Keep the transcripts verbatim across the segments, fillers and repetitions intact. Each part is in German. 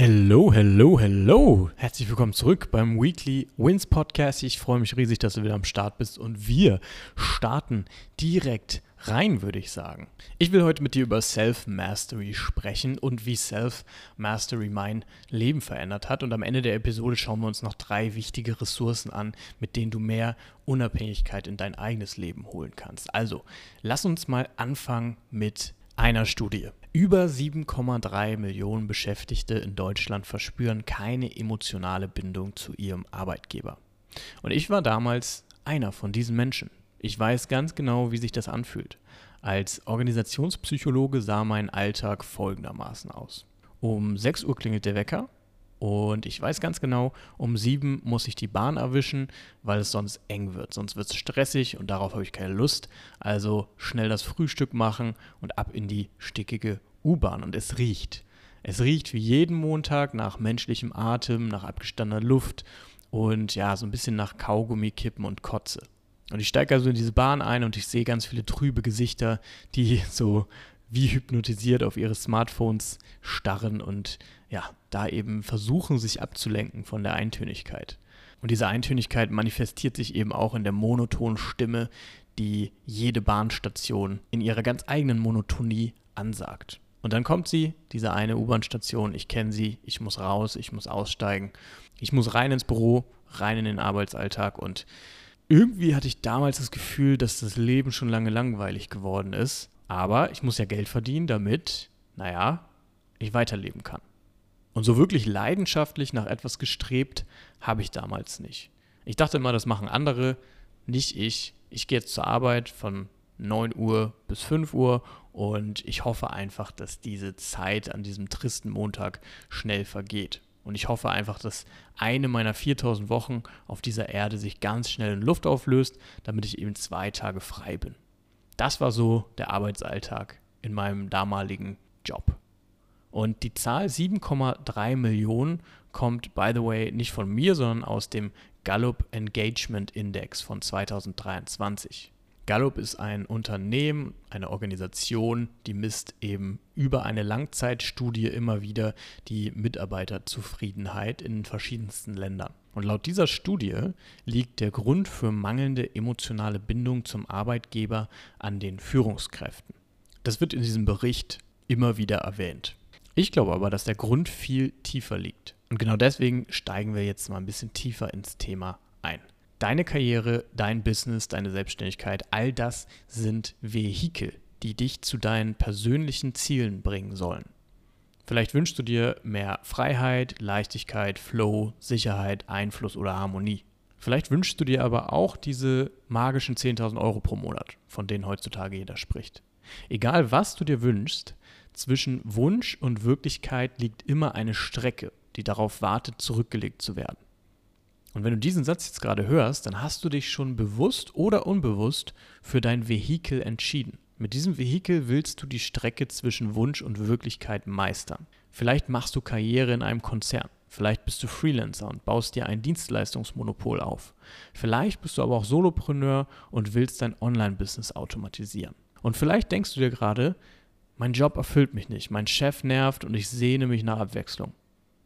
Hello, hello, hello. Herzlich willkommen zurück beim Weekly Wins Podcast. Ich freue mich riesig, dass du wieder am Start bist und wir starten direkt rein, würde ich sagen. Ich will heute mit dir über Self-Mastery sprechen und wie Self-Mastery mein Leben verändert hat. Und am Ende der Episode schauen wir uns noch drei wichtige Ressourcen an, mit denen du mehr Unabhängigkeit in dein eigenes Leben holen kannst. Also, lass uns mal anfangen mit einer Studie. Über sieben Komma drei Millionen Beschäftigte in Deutschland verspüren keine emotionale Bindung zu ihrem Arbeitgeber. Und ich war damals einer von diesen Menschen. Ich weiß ganz genau, wie sich das anfühlt. Als Organisationspsychologe sah mein Alltag folgendermaßen aus. Um sechs Uhr klingelt der Wecker und ich weiß ganz genau, um sieben muss ich die Bahn erwischen, weil es sonst eng wird. Sonst wird es stressig und darauf habe ich keine Lust. Also schnell das Frühstück machen und ab in die stickige U-Bahn. Und es riecht. Es riecht wie jeden Montag nach menschlichem Atem, nach abgestandener Luft und ja, so ein bisschen nach Kaugummi, Kippen und Kotze. Und ich steige also in diese Bahn ein und ich sehe ganz viele trübe Gesichter, die so wie hypnotisiert auf ihre Smartphones starren und ja, da eben versuchen, sich abzulenken von der Eintönigkeit. Und diese Eintönigkeit manifestiert sich eben auch in der monotonen Stimme, die jede Bahnstation in ihrer ganz eigenen Monotonie ansagt. Und dann kommt sie, diese eine U-Bahn-Station, ich kenne sie, ich muss raus, ich muss aussteigen, ich muss rein ins Büro, rein in den Arbeitsalltag und irgendwie hatte ich damals das Gefühl, dass das Leben schon lange langweilig geworden ist, aber ich muss ja Geld verdienen, damit, naja, ich weiterleben kann. Und so wirklich leidenschaftlich nach etwas gestrebt habe ich damals nicht. Ich dachte immer, das machen andere, nicht ich. Ich gehe jetzt zur Arbeit von neun Uhr bis fünf Uhr und ich hoffe einfach, dass diese Zeit an diesem tristen Montag schnell vergeht. Und ich hoffe einfach, dass eine meiner viertausend Wochen auf dieser Erde sich ganz schnell in Luft auflöst, damit ich eben zwei Tage frei bin. Das war so der Arbeitsalltag in meinem damaligen Job. Und die Zahl sieben Komma drei Millionen kommt, by the way, nicht von mir, sondern aus dem Gallup Engagement Index von zweitausenddreiundzwanzig. Gallup ist ein Unternehmen, eine Organisation, die misst eben über eine Langzeitstudie immer wieder die Mitarbeiterzufriedenheit in verschiedensten Ländern. Und laut dieser Studie liegt der Grund für mangelnde emotionale Bindung zum Arbeitgeber an den Führungskräften. Das wird in diesem Bericht immer wieder erwähnt. Ich glaube aber, dass der Grund viel tiefer liegt. Und genau deswegen steigen wir jetzt mal ein bisschen tiefer ins Thema ein. Deine Karriere, dein Business, deine Selbstständigkeit, all das sind Vehikel, die dich zu deinen persönlichen Zielen bringen sollen. Vielleicht wünschst du dir mehr Freiheit, Leichtigkeit, Flow, Sicherheit, Einfluss oder Harmonie. Vielleicht wünschst du dir aber auch diese magischen zehntausend Euro pro Monat, von denen heutzutage jeder spricht. Egal was du dir wünschst, zwischen Wunsch und Wirklichkeit liegt immer eine Strecke, die darauf wartet, zurückgelegt zu werden. Und wenn du diesen Satz jetzt gerade hörst, dann hast du dich schon bewusst oder unbewusst für dein Vehikel entschieden. Mit diesem Vehikel willst du die Strecke zwischen Wunsch und Wirklichkeit meistern. Vielleicht machst du Karriere in einem Konzern. Vielleicht bist du Freelancer und baust dir ein Dienstleistungsmonopol auf. Vielleicht bist du aber auch Solopreneur und willst dein Online-Business automatisieren. Und vielleicht denkst du dir gerade, mein Job erfüllt mich nicht, mein Chef nervt und ich sehne mich nach Abwechslung.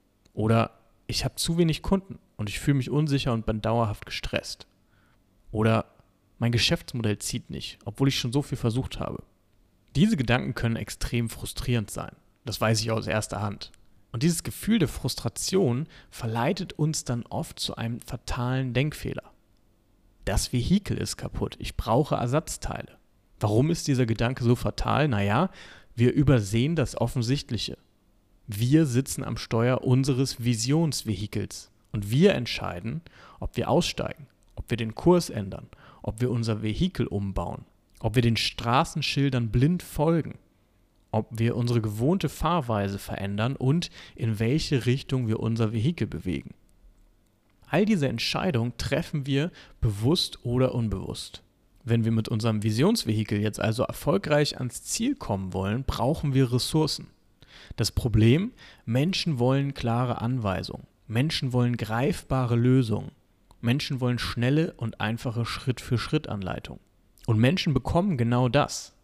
Oder ich habe zu wenig Kunden und ich fühle mich unsicher und bin dauerhaft gestresst. Oder mein Geschäftsmodell zieht nicht, obwohl ich schon so viel versucht habe. Diese Gedanken können extrem frustrierend sein. Das weiß ich aus erster Hand. Und dieses Gefühl der Frustration verleitet uns dann oft zu einem fatalen Denkfehler. Das Vehikel ist kaputt, ich brauche Ersatzteile. Warum ist dieser Gedanke so fatal? Naja, wir übersehen das Offensichtliche. Wir sitzen am Steuer unseres Visionsvehikels und wir entscheiden, ob wir aussteigen, ob wir den Kurs ändern, ob wir unser Vehikel umbauen, ob wir den Straßenschildern blind folgen, ob wir unsere gewohnte Fahrweise verändern und in welche Richtung wir unser Vehikel bewegen. All diese Entscheidungen treffen wir bewusst oder unbewusst. Wenn wir mit unserem Visionsvehikel jetzt also erfolgreich ans Ziel kommen wollen, brauchen wir Ressourcen. Das Problem, Menschen wollen klare Anweisungen, Menschen wollen greifbare Lösungen, Menschen wollen schnelle und einfache Schritt-für-Schritt-Anleitungen. Und Menschen bekommen genau das.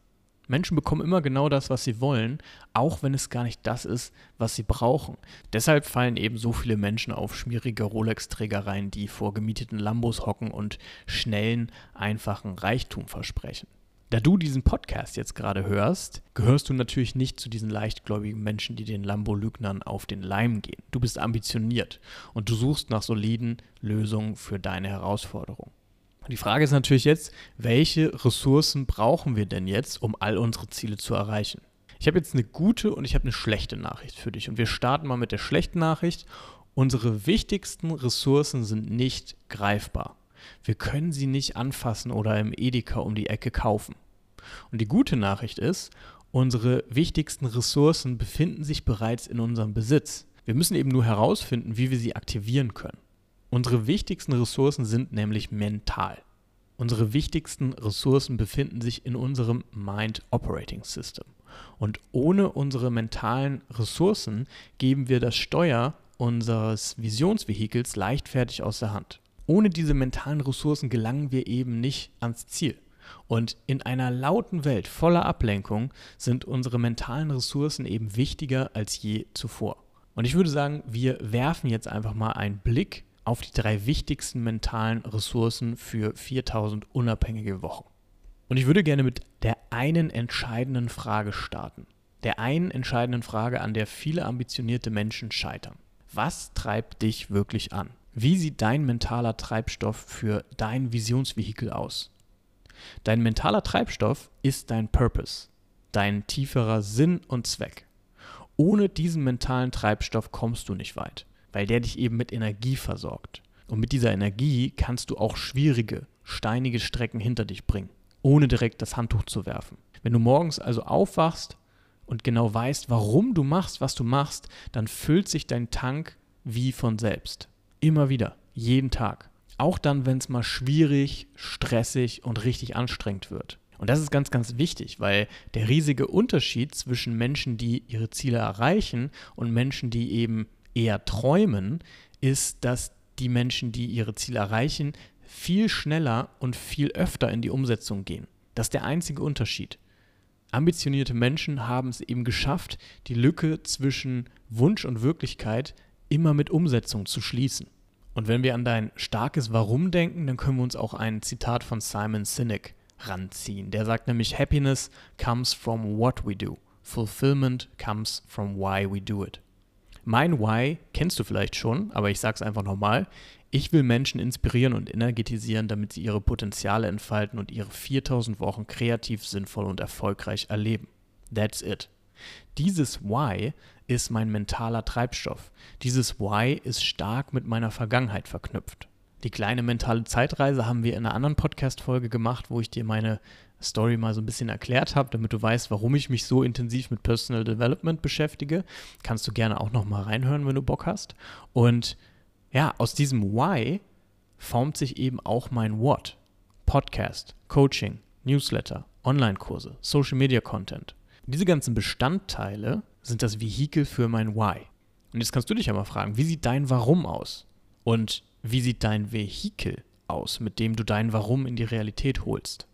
Menschen bekommen immer genau das, was sie wollen, auch wenn es gar nicht das ist, was sie brauchen. Deshalb fallen eben so viele Menschen auf schmierige Rolex-Träger rein, die vor gemieteten Lambos hocken und schnellen, einfachen Reichtum versprechen. Da du diesen Podcast jetzt gerade hörst, gehörst du natürlich nicht zu diesen leichtgläubigen Menschen, die den Lambo-Lügnern auf den Leim gehen. Du bist ambitioniert und du suchst nach soliden Lösungen für deine Herausforderung. Die Frage ist natürlich jetzt, welche Ressourcen brauchen wir denn jetzt, um all unsere Ziele zu erreichen? Ich habe jetzt eine gute und ich habe eine schlechte Nachricht für dich. Und wir starten mal mit der schlechten Nachricht. Unsere wichtigsten Ressourcen sind nicht greifbar. Wir können sie nicht anfassen oder im Edeka um die Ecke kaufen. Und die gute Nachricht ist, unsere wichtigsten Ressourcen befinden sich bereits in unserem Besitz. Wir müssen eben nur herausfinden, wie wir sie aktivieren können. Unsere wichtigsten Ressourcen sind nämlich mental. Unsere wichtigsten Ressourcen befinden sich in unserem Mind Operating System. Und ohne unsere mentalen Ressourcen geben wir das Steuer unseres Visionsvehikels leichtfertig aus der Hand. Ohne diese mentalen Ressourcen gelangen wir eben nicht ans Ziel. Und in einer lauten Welt voller Ablenkung sind unsere mentalen Ressourcen eben wichtiger als je zuvor. Und ich würde sagen, wir werfen jetzt einfach mal einen Blick auf die drei wichtigsten mentalen Ressourcen für viertausend unabhängige Wochen. Und ich würde gerne mit der einen entscheidenden Frage starten. Der einen entscheidenden Frage, an der viele ambitionierte Menschen scheitern. Was treibt dich wirklich an? Wie sieht dein mentaler Treibstoff für dein Visionsvehikel aus? Dein mentaler Treibstoff ist dein Purpose, dein tieferer Sinn und Zweck. Ohne diesen mentalen Treibstoff kommst du nicht weit, weil der dich eben mit Energie versorgt. Und mit dieser Energie kannst du auch schwierige, steinige Strecken hinter dich bringen, ohne direkt das Handtuch zu werfen. Wenn du morgens also aufwachst und genau weißt, warum du machst, was du machst, dann füllt sich dein Tank wie von selbst. Immer wieder, jeden Tag. Auch dann, wenn es mal schwierig, stressig und richtig anstrengend wird. Und das ist ganz, ganz wichtig, weil der riesige Unterschied zwischen Menschen, die ihre Ziele erreichen und Menschen, die eben eher träumen, ist, dass die Menschen, die ihre Ziele erreichen, viel schneller und viel öfter in die Umsetzung gehen. Das ist der einzige Unterschied. Ambitionierte Menschen haben es eben geschafft, die Lücke zwischen Wunsch und Wirklichkeit immer mit Umsetzung zu schließen. Und wenn wir an dein starkes Warum denken, dann können wir uns auch ein Zitat von Simon Sinek ranziehen. Der sagt nämlich, Happiness comes from what we do. Fulfillment comes from why we do it. Mein Why kennst du vielleicht schon, aber ich sag's einfach nochmal. Ich will Menschen inspirieren und energetisieren, damit sie ihre Potenziale entfalten und ihre viertausend Wochen kreativ, sinnvoll und erfolgreich erleben. That's it. Dieses Why ist mein mentaler Treibstoff. Dieses Why ist stark mit meiner Vergangenheit verknüpft. Die kleine mentale Zeitreise haben wir in einer anderen Podcast-Folge gemacht, wo ich dir meine Story mal so ein bisschen erklärt habe, damit du weißt, warum ich mich so intensiv mit Personal Development beschäftige. Kannst du gerne auch noch mal reinhören, wenn du Bock hast. Und ja, aus diesem Why formt sich eben auch mein What. Podcast, Coaching, Newsletter, Online-Kurse, Social-Media-Content. Diese ganzen Bestandteile sind das Vehikel für mein Why. Und jetzt kannst du dich ja mal fragen, wie sieht dein Warum aus? Und wie sieht dein Vehikel aus, mit dem du dein Warum in die Realität holst?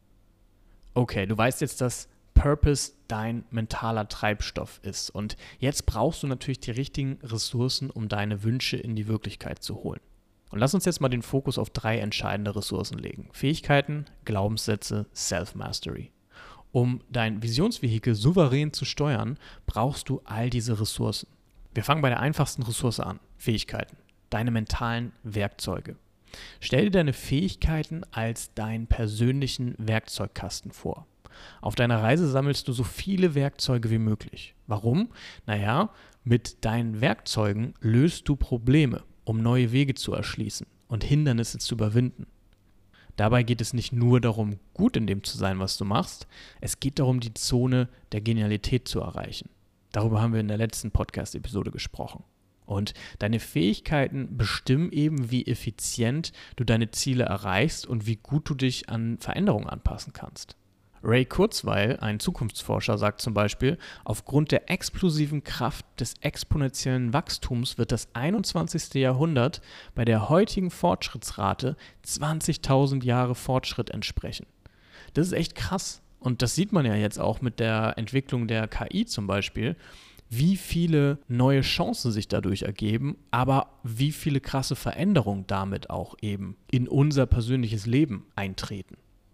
Okay, du weißt jetzt, dass Purpose dein mentaler Treibstoff ist. Und jetzt brauchst du natürlich die richtigen Ressourcen, um deine Wünsche in die Wirklichkeit zu holen. Und lass uns jetzt mal den Fokus auf drei entscheidende Ressourcen legen. Fähigkeiten, Glaubenssätze, Self-Mastery. Um dein Visionsvehikel souverän zu steuern, brauchst du all diese Ressourcen. Wir fangen bei der einfachsten Ressource an, Fähigkeiten, deine mentalen Werkzeuge. Stell dir deine Fähigkeiten als deinen persönlichen Werkzeugkasten vor. Auf deiner Reise sammelst du so viele Werkzeuge wie möglich. Warum? Naja, mit deinen Werkzeugen löst du Probleme, um neue Wege zu erschließen und Hindernisse zu überwinden. Dabei geht es nicht nur darum, gut in dem zu sein, was du machst, es geht darum, die Zone der Genialität zu erreichen. Darüber haben wir in der letzten Podcast-Episode gesprochen. Und deine Fähigkeiten bestimmen eben, wie effizient du deine Ziele erreichst und wie gut du dich an Veränderungen anpassen kannst. Ray Kurzweil, ein Zukunftsforscher, sagt zum Beispiel, aufgrund der explosiven Kraft des exponentiellen Wachstums wird das einundzwanzigste Jahrhundert bei der heutigen Fortschrittsrate zwanzigtausend Jahre Fortschritt entsprechen. Das ist echt krass. Und das sieht man ja jetzt auch mit der Entwicklung der K I zum Beispiel, wie viele neue Chancen sich dadurch ergeben, aber wie viele krasse Veränderungen damit auch eben in unser persönliches Leben eintreten.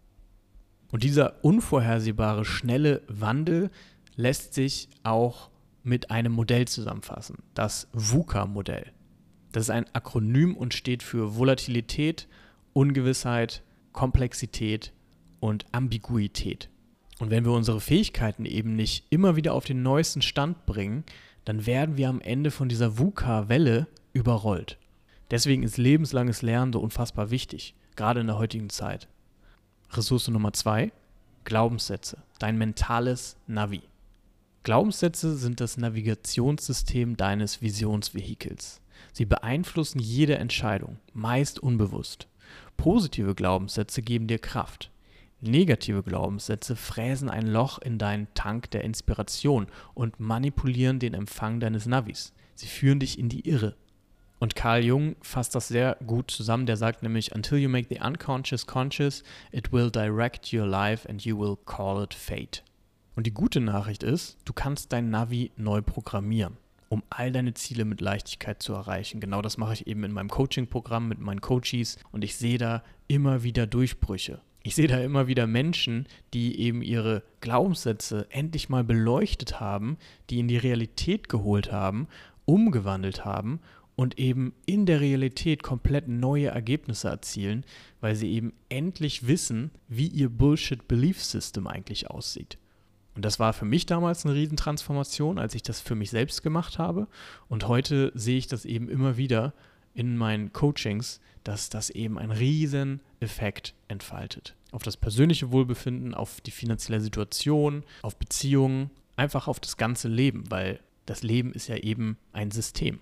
Und dieser unvorhersehbare, schnelle Wandel lässt sich auch mit einem Modell zusammenfassen, das VUCA-Modell. Das ist ein Akronym und steht für Volatilität, Ungewissheit, Komplexität und Ambiguität. Und wenn wir unsere Fähigkeiten eben nicht immer wieder auf den neuesten Stand bringen, dann werden wir am Ende von dieser VUCA-Welle überrollt. Deswegen ist lebenslanges Lernen so unfassbar wichtig, gerade in der heutigen Zeit. Ressource Nummer zwei, Glaubenssätze, dein mentales Navi. Glaubenssätze sind das Navigationssystem deines Visionsvehikels. Sie beeinflussen jede Entscheidung, meist unbewusst. Positive Glaubenssätze geben dir Kraft. Negative Glaubenssätze fräsen ein Loch in deinen Tank der Inspiration und manipulieren den Empfang deines Navis. Sie führen dich in die Irre. Und Carl Jung fasst das sehr gut zusammen, der sagt nämlich, until you make the unconscious conscious, it will direct your life and you will call it fate. Und die gute Nachricht ist, du kannst dein Navi neu programmieren, um all deine Ziele mit Leichtigkeit zu erreichen. Genau das mache ich eben in meinem Coaching-Programm mit meinen Coaches und ich sehe da immer wieder Durchbrüche. Ich sehe da immer wieder Menschen, die eben ihre Glaubenssätze endlich mal beleuchtet haben, die in die Realität geholt haben, umgewandelt haben und eben in der Realität komplett neue Ergebnisse erzielen, weil sie eben endlich wissen, wie ihr Bullshit-Belief-System eigentlich aussieht. Und das war für mich damals eine Riesentransformation, als ich das für mich selbst gemacht habe. Und heute sehe ich das eben immer wieder in meinen Coachings, dass das eben einen riesen Effekt entfaltet. Auf das persönliche Wohlbefinden, auf die finanzielle Situation, auf Beziehungen, einfach auf das ganze Leben, weil das Leben ist ja eben ein System.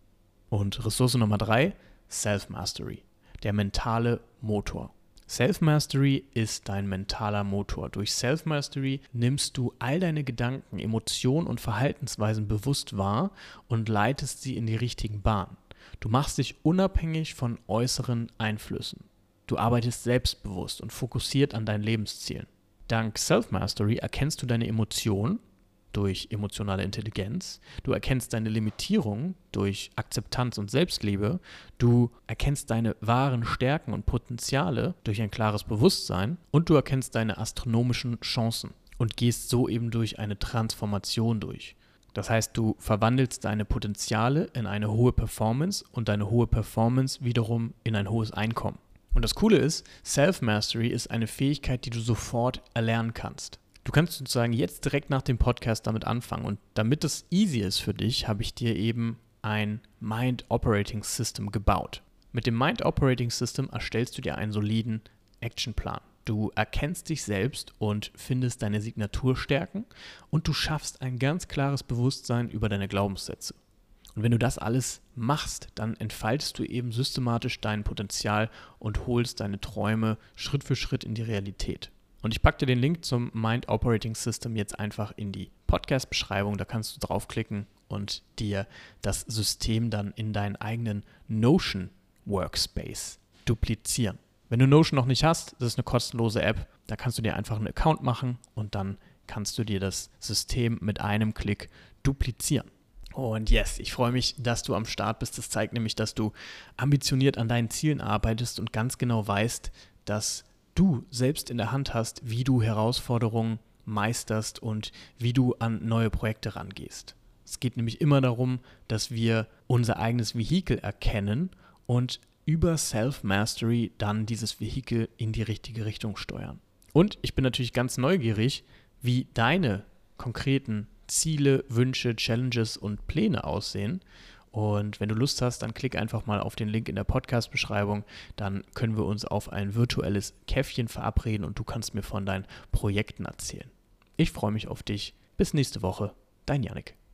Und Ressource Nummer drei, Self-Mastery, der mentale Motor. Self-Mastery ist dein mentaler Motor. Durch Self-Mastery nimmst du all deine Gedanken, Emotionen und Verhaltensweisen bewusst wahr und leitest sie in die richtigen Bahnen. Du machst dich unabhängig von äußeren Einflüssen. Du arbeitest selbstbewusst und fokussiert an deinen Lebenszielen. Dank Self-Mastery erkennst du deine Emotionen durch emotionale Intelligenz, du erkennst deine Limitierungen durch Akzeptanz und Selbstliebe, du erkennst deine wahren Stärken und Potenziale durch ein klares Bewusstsein und du erkennst deine astronomischen Chancen und gehst so eben durch eine Transformation durch. Das heißt, du verwandelst deine Potenziale in eine hohe Performance und deine hohe Performance wiederum in ein hohes Einkommen. Und das Coole ist, Self-Mastery ist eine Fähigkeit, die du sofort erlernen kannst. Du kannst sozusagen jetzt direkt nach dem Podcast damit anfangen. Und damit es easy ist für dich, habe ich dir eben ein Mind Operating System gebaut. Mit dem Mind Operating System erstellst du dir einen soliden Actionplan. Du erkennst dich selbst und findest deine Signaturstärken und du schaffst ein ganz klares Bewusstsein über deine Glaubenssätze. Und wenn du das alles machst, dann entfaltest du eben systematisch dein Potenzial und holst deine Träume Schritt für Schritt in die Realität. Und ich packe dir den Link zum Mind Operating System jetzt einfach in die Podcast-Beschreibung. Da kannst du draufklicken und dir das System dann in deinen eigenen Notion Workspace duplizieren. Wenn du Notion noch nicht hast, das ist eine kostenlose App, da kannst du dir einfach einen Account machen und dann kannst du dir das System mit einem Klick duplizieren. Und yes, ich freue mich, dass du am Start bist. Das zeigt nämlich, dass du ambitioniert an deinen Zielen arbeitest und ganz genau weißt, dass du selbst in der Hand hast, wie du Herausforderungen meisterst und wie du an neue Projekte rangehst. Es geht nämlich immer darum, dass wir unser eigenes Vehikel erkennen und über Self-Mastery dann dieses Vehikel in die richtige Richtung steuern. Und ich bin natürlich ganz neugierig, wie deine konkreten Ziele, Wünsche, Challenges und Pläne aussehen. Und wenn du Lust hast, dann klick einfach mal auf den Link in der Podcast-Beschreibung. Dann können wir uns auf ein virtuelles Käffchen verabreden und du kannst mir von deinen Projekten erzählen. Ich freue mich auf dich. Bis nächste Woche. Dein Yannick.